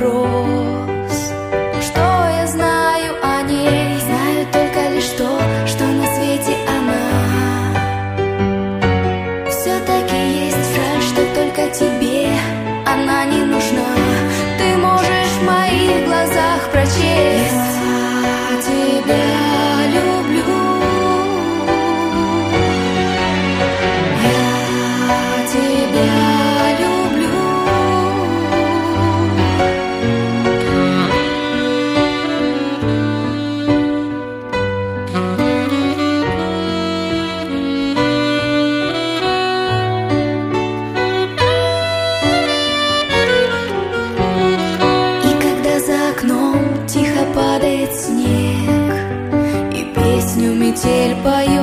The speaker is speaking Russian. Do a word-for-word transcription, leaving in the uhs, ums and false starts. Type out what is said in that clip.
вопрос. Что я знаю о ней? Знаю только лишь то, что на свете она. Все-таки есть жаль, что только тебе она не нужна. Ты можешь в моих глазах прочесть: я тебя люблю, я тебя люблю. Тихо падает снег, и песню метель поет.